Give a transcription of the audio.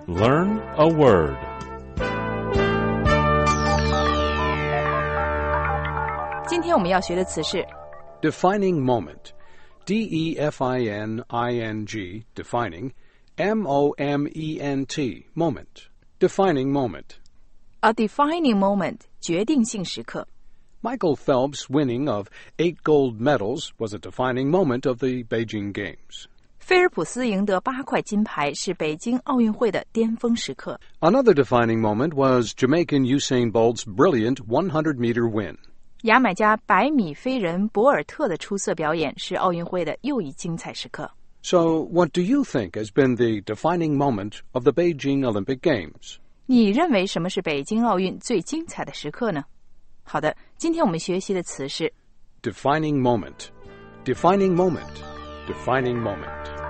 Learn a word. Today 今天我们要学的词是 Defining moment. D-E-F-I-N-I-N-G, defining, M-O-M-E-N-T, moment. Defining moment. a defining moment, 决定性时刻。 Michael Phelps' winning of 8 gold medals was a defining moment of the Beijing Games. 菲尔普斯赢得8块金牌是北京奥运会的巅峰时刻。 Another defining moment was Jamaican Usain Bolt's brilliant 100-meter win. 牙买加100米飞人博尔特的出色表演是奥运会的又一精彩时刻。 So, what do you think has been the defining moment of the Beijing Olympic Games? 你认为什么是北京奥运最精彩的时刻呢？好的，今天我们学习的词是 Defining moment. Defining moment. Defining moment.